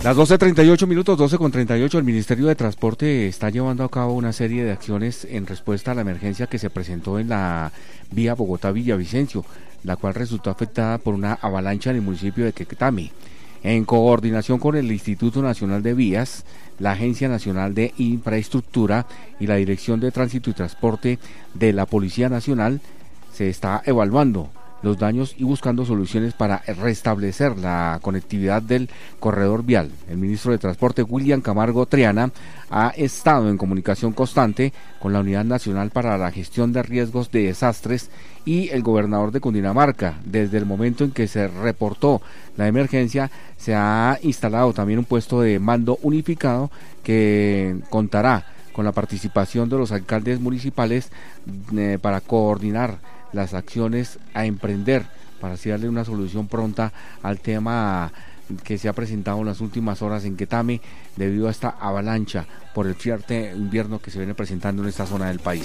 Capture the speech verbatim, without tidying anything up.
Las doce treinta y ocho minutos, doce con treinta y ocho, el Ministerio de Transporte está llevando a cabo una serie de acciones en respuesta a la emergencia que se presentó en la vía Bogotá-Villavicencio, la cual resultó afectada por una avalancha en el municipio de Quequetame. En coordinación con el Instituto Nacional de Vías, la Agencia Nacional de Infraestructura y la Dirección de Tránsito y Transporte de la Policía Nacional, se está evaluando los daños y buscando soluciones para restablecer la conectividad del corredor vial. El ministro de Transporte, William Camargo Triana, ha estado en comunicación constante con la Unidad Nacional para la Gestión de Riesgos de Desastres y el gobernador de Cundinamarca. Desde el momento en que se reportó la emergencia, se ha instalado también un puesto de mando unificado que contará con la participación de los alcaldes municipales eh, para coordinar las acciones a emprender para así darle una solución pronta al tema que se ha presentado en las últimas horas en Quequetame debido a esta avalancha por el fuerte invierno que se viene presentando en esta zona del país.